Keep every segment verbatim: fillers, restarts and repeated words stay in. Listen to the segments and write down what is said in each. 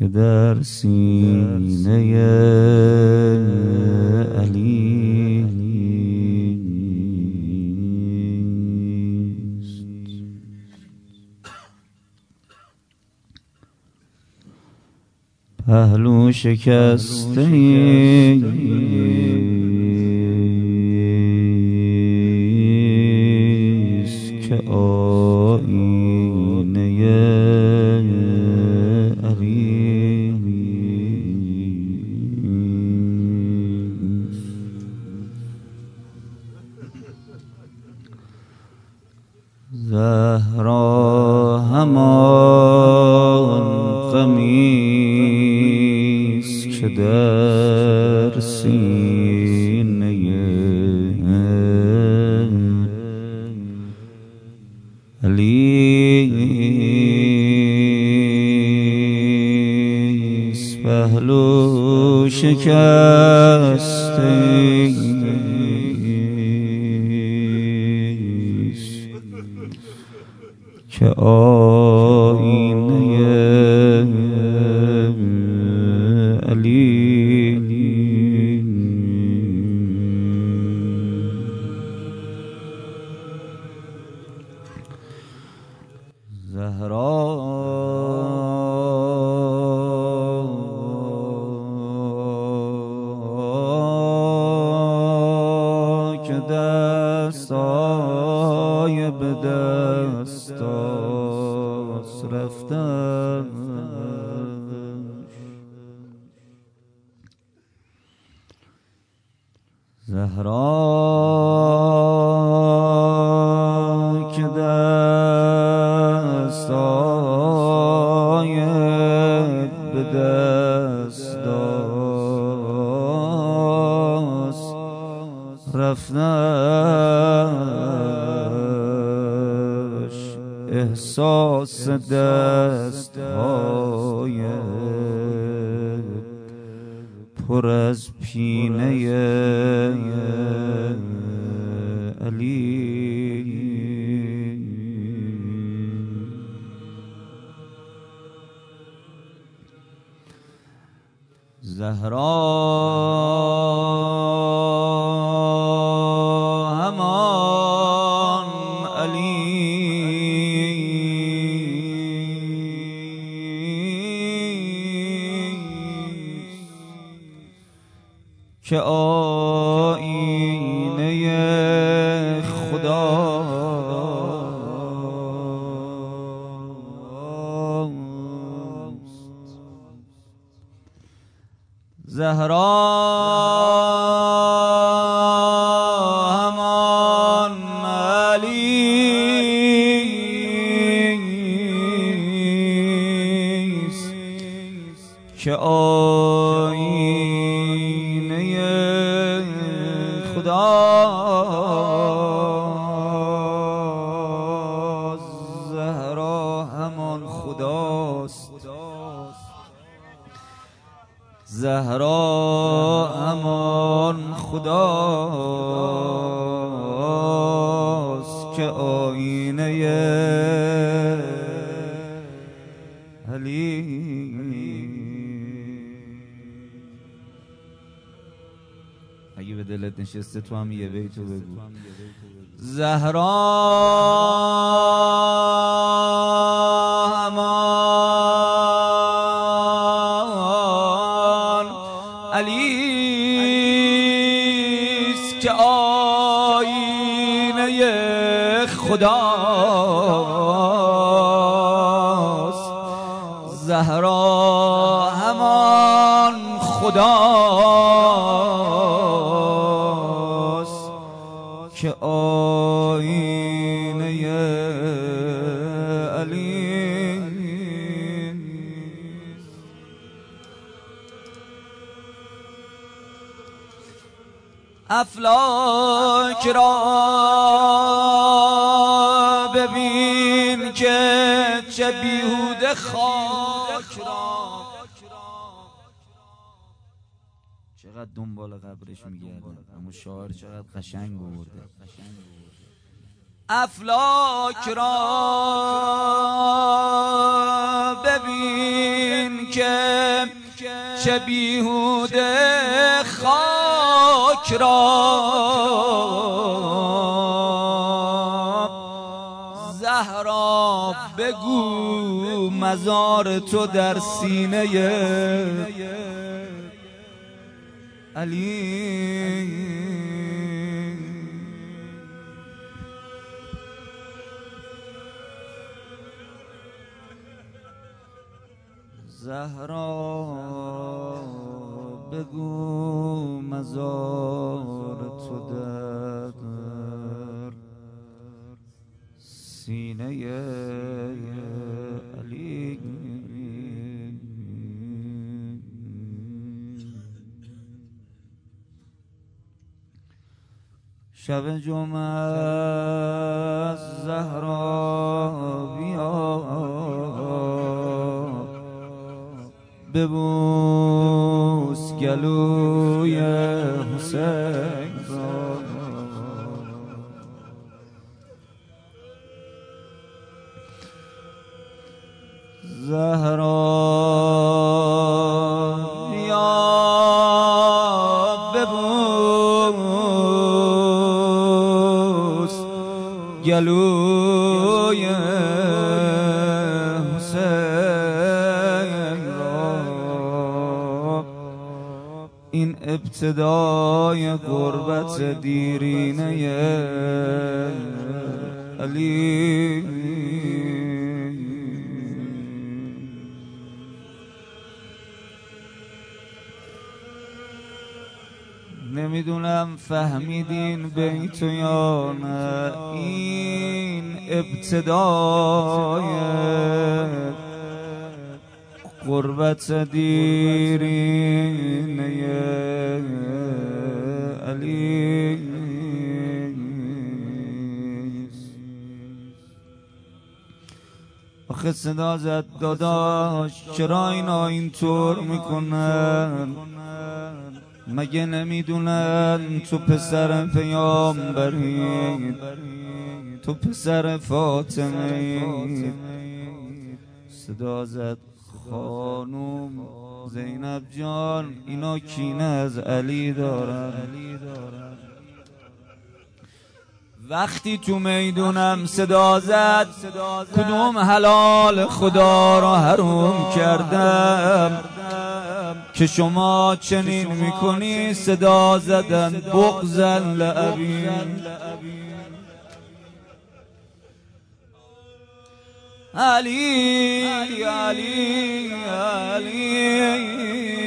در سینه علی پهلو شکسته ایست که آینه علی زهرا همان غمیست که در سینه علیست پهلو شکسته ایست که آینه علی زهرا که دستای به دستاس رفتن زهرا که دستای به دستاس رفتنش احساس دستهای پر از پینه علی زهرا همان علی که آینه خداست زهرا همان علیست که آینه خداست زهرا همان خداست زهرا همان خداست که آینه علی اگه به دلت نشسته تو هم یه بیتو بگو زهرا همان علیست که آینه خداست زهرا همان خداست که آینه علی افلاک را ببین که چه بیهوده خاک را چقدر دنبال قبرش میگردن اما شاعر چقدر قشنگ برده افلاک را ببین که که بیهوده خاک را زهرا بگو مزار تو در سینه علی. زهرا بگو مزار تو در سینه علی. شب جمعه از زهرا بیا ببوس گلوی حسین را. زهرا بیا ببوس گلوی این ابتدای غربت دیرینه علی. نمیدونم فهمیدین بیتو یا نه، این ابتدای غربت دیرینه علی. آخه صدا زد داداش چرا اینا اینطور میکنن؟ مگه نمیدونن تو پسر پیامبری، تو پسر فاطمه؟ صدا زد خانوم زینب جان اینا کینه از علی دارن. وقتی تو میدونم صدا زد کدوم حلال خدا را حروم کردم که شما چنین میکنی صدا زدن بغضاً لأبی. علی علی علی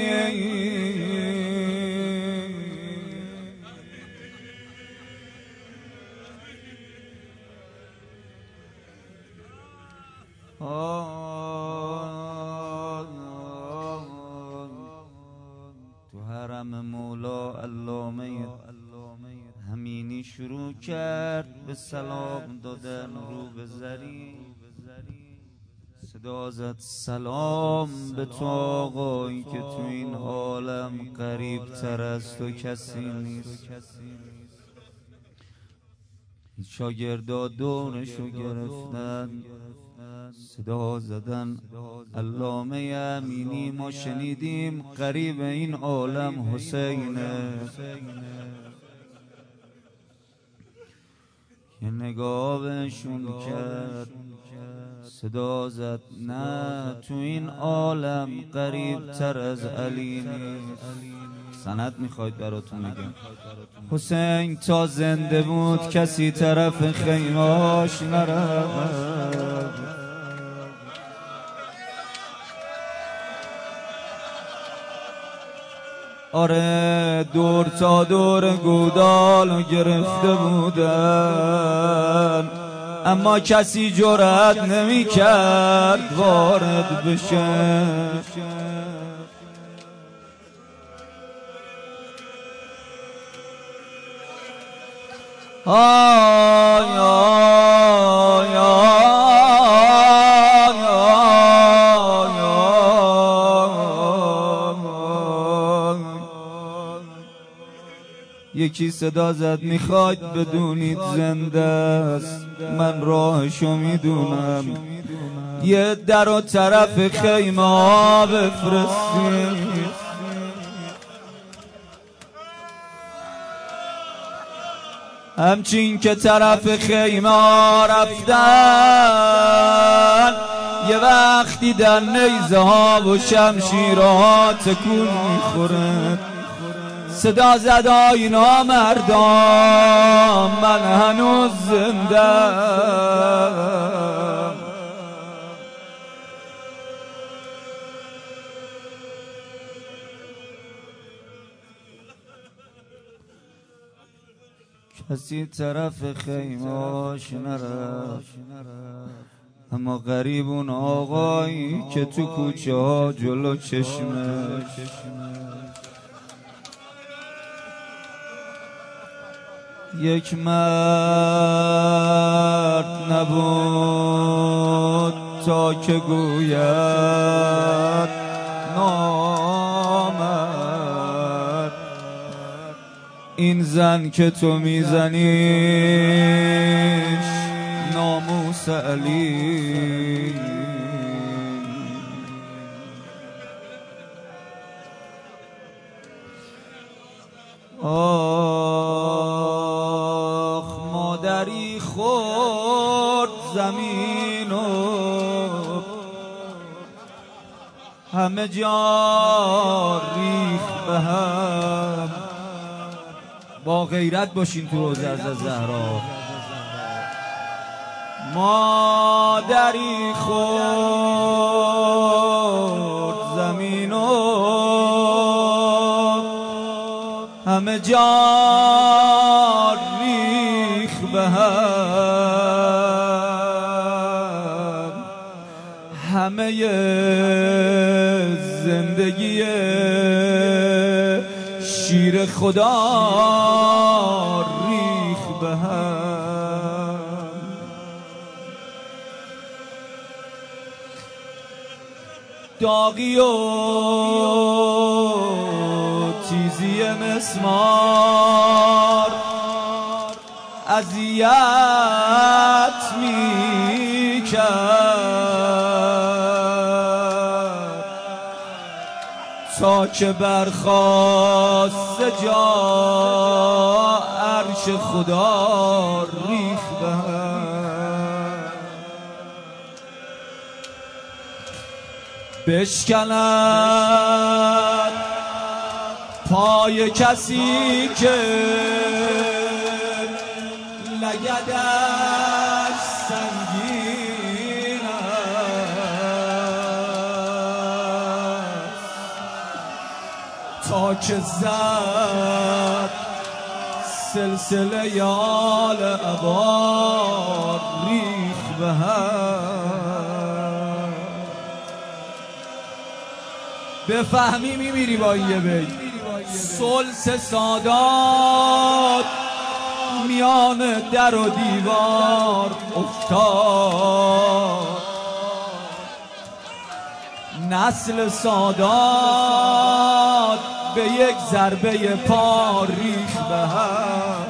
تو حرم مولا علامه همینی شروع کرد به سلام دادن رو به زری. صدا زد سلام به تو آقایی که تو این عالم قریب تر از تو کسی نیست. شاگردا دورشو گرفتن صدا زدن علامه امینی ما شنیدیم قریب این عالم حسینه. یه نگاه بهشون کرد صدا زد نه تو این عالم قریب تر از علی نیست. سند میخواید براتون میگم. حسین تا زنده بود کسی طرف خیماش نرفت. آره دور تا دور گودالو گرفته بودن اما کسی جرأت نمی کرد وارد بشه. آی آی آی یکی صدا زد میخواید بدونید زنده است من راهشو میدونم یه در و طرف خیمه ها بفرستید همچین که طرف خیمه رفتن یه وقت دیدن نیزه ها و شمشیرها تکون میخورن. صدا زد آی نامردان من هنوز زنده‌ام. کسی طرف خیمه‌اش نرفت، اما غریب اون آقایی که تو کوچه ها جلو چشمش یک مرد نبود تا که گوید نامرد. این زن که تو میزنیش ناموس علی. آخ مادری خورد زمین و همه جا ریخ به هم. با غیرت باشین تو روزه از زهرا. مادری خورد زمین و همه جا ریخ به هم. همه زندگی شیر خدا ریخ به هم. داغی و تیزی مسمار اذیت می کرد تا که برخاست جا عرش خدا ریخ به هم. بشکند پای کسی که لگدش سنگین است تا که زد سلسله آل عبار ریخ به هم. بفهمی میمیری با این یه بیت. سلس سادات میان در و دیوار افتاد. نسل سادات به یک ضربه پا ریخ به هم.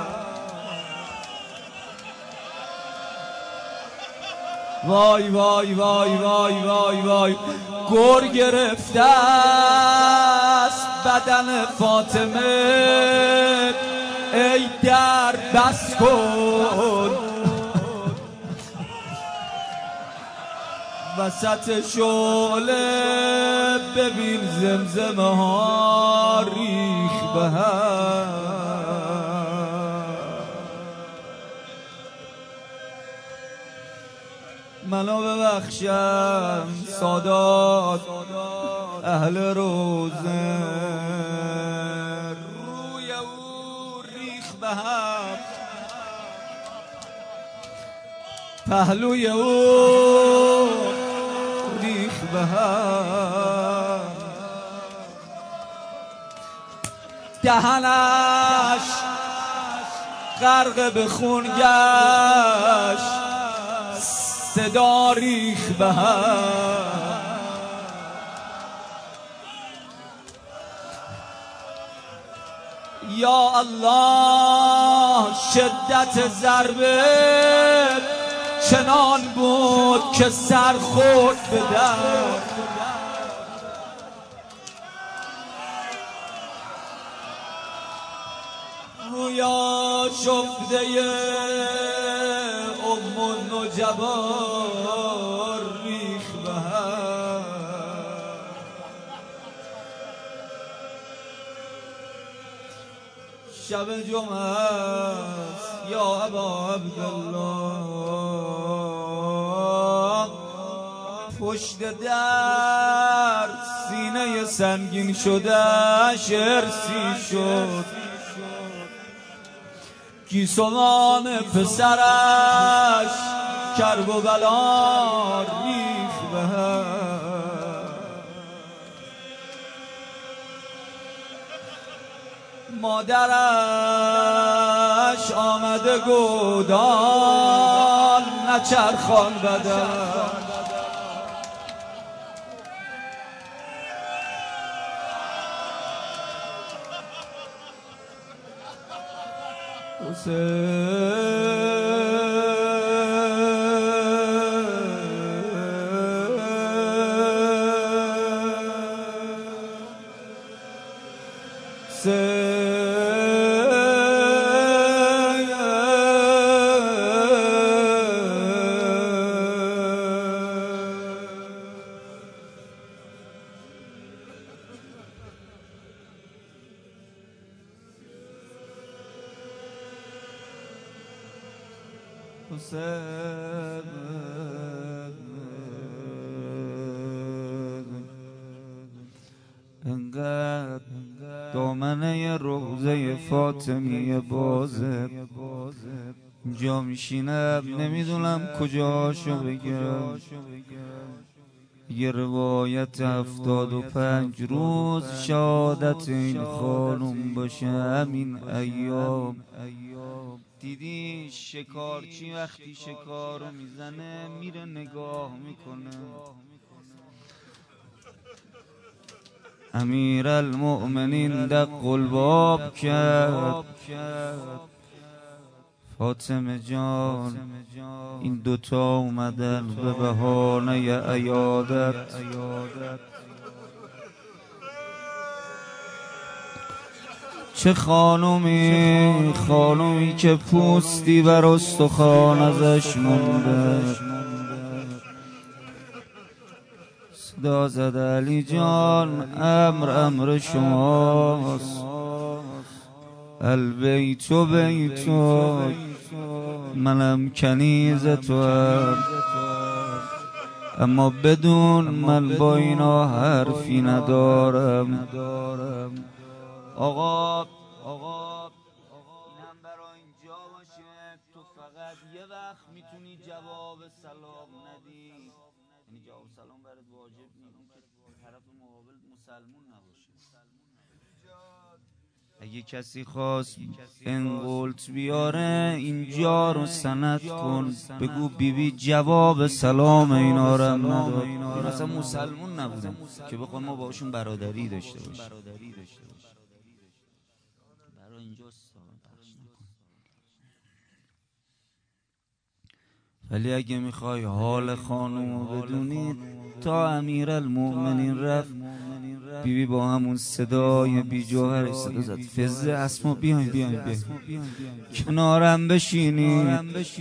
وای وای وای وای وای وای گر گرفته است بدن فاطمه. ای در بس کن وسط شعله ببین زمزمه ها ریخ به هم. منو ببخشم سادات اهل روزه. روی او ریخ به هم. پهلوی او ریخ به هم. دهنش غرق به خون گشت صدا ریخ به هم. یا الله شدت ضربه چنان بود که سر خورد به در. رویا شفته ام النجبار ریخ به هم. شب جمعه است یا ابا عبدالله، پشت در سینه سنگین شده‌اش ارسی شد، گیسوان پسرش کرب و بلا ریخ به هم. مادرش آمده گودال نچرخان بدن، انقدر دامنه روضه فاطمیه بازه، جا میشینم نمیدونم کجاشو بگم. یه روایت هفتاد و پنج روز شهادت این خانم باشه همین ایام. دیدی شکارچی وقتی شکارو میزنه میره نگاه میکنه. امیر المؤمنین دق الباب کرد، فاطمه جان این دوتا اومدن به بهانه عیادت. چه خانومی، خانومی که پوستی بر استخوان ازش مونده. صدا زد علی جان امر امر شماست، البیت و بیتو، منم کنیز تو هم، اما بدون من با اینا حرفی ندارم. آقا آقا اینم برای اینجا باشه، تو فقط یه وقت میتونی جواب سلام ندی، یعنی جواب سلام برات واجب نیست که طرف مقابل مسلمون نباشه. اگه کسی خواست انقلت بیاره اینجا رو سند کن، بگو بیبی بی جواب سلام اینا رو هم نداد. این اصلا مسلمون نبودن که بخوان ما باشون برادری داشته باشیم. ولی اگه میخوای حال خانومو بدونید، تا امیر المؤمنین رفت بیبی بی با همون صدای بی جوهر صدا زد فزه اسما بیاین بیاین بیاین کنارم بشینید.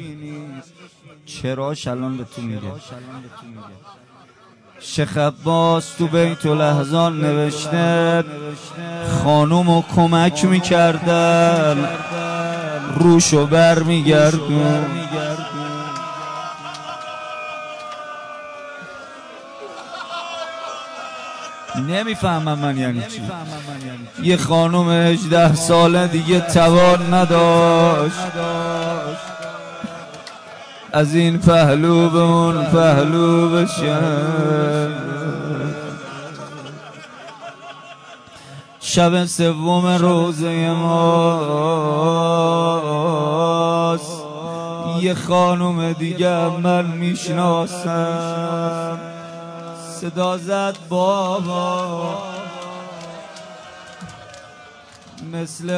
چرا شلان به تو میگه. شیخ عباس تو بیت الاحزان نوشته خانومو کمک میکردن روشو بر میگردون. نمیفهمم من یعنی چی. یه خانوم هجده ساله دیگه توان نداشت از این پهلو به اون پهلو بشه. شب سوم روزه ماست، یه خانوم دیگه من میشناسم. صدا زد بابا مثل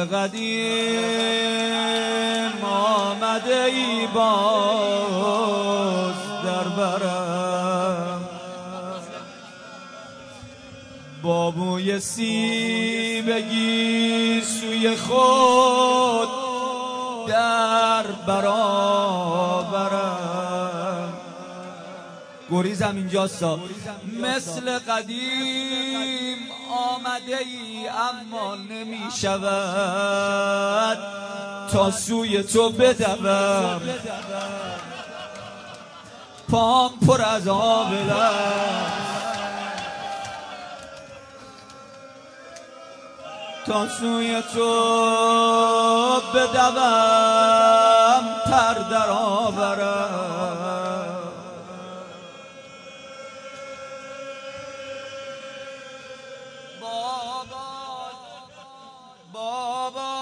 قدیم آمده ای باز در برم، بابوی سی بگی سوی خود در برابرم. گریزم اینجاستا مثل قدیم آمده ای اما نمی شود تا سوی تو بدوم. پام پر از آب تا سوی تو بدوم پر در آورم. بابا بابا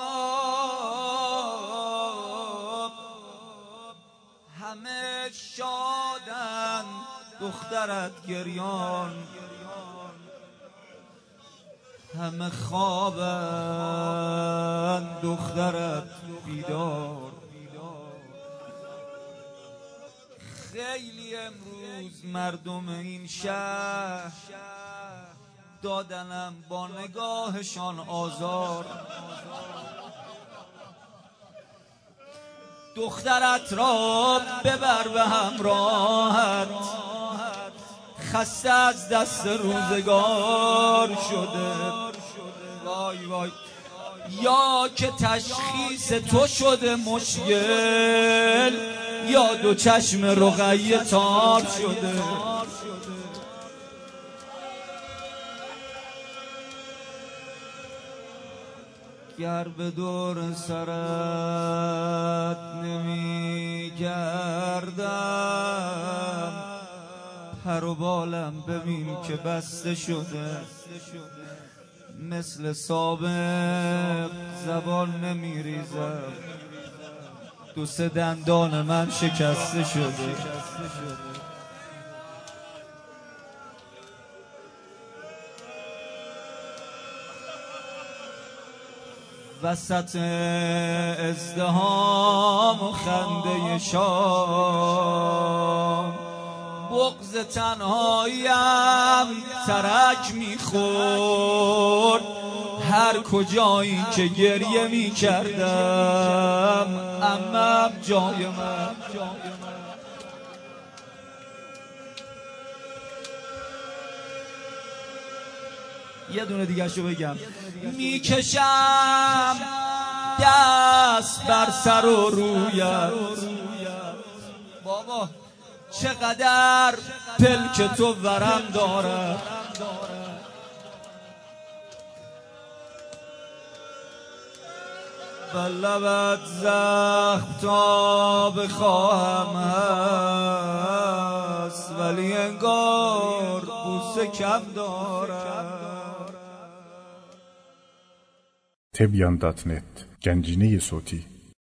همه شادن دخترت گریان، همه خوابن دخترت بیدار. خیلی امروز مردم این شهر دادنم با نگاهشان آزار. دخترت را ببر به همراهت، خسته از دست روزگار شده. وای وای یا که تشخیص تو شده مشکل، یا دو چشم رقیه تار شده. گر به دور سرت نمی کردم، پر و بالم ببین که بسته شده. مثل سابق زبان نمی ریزم، دو سه دندان من شکسته شده. وسط ازدحام و خنده شام، بغض تنهاییم ترک میخورد. هر کجایی که گریه میکردم عمم جای من. یه دونه دیگه شو بگم. میکشم دست بر سر و رویت، بابا چقدر پلک تو ورم داره. و لبت زخم تا بخواهم هست، ولی انگار بوسه کم دارم. تبیان دات نت گنجینه صوتی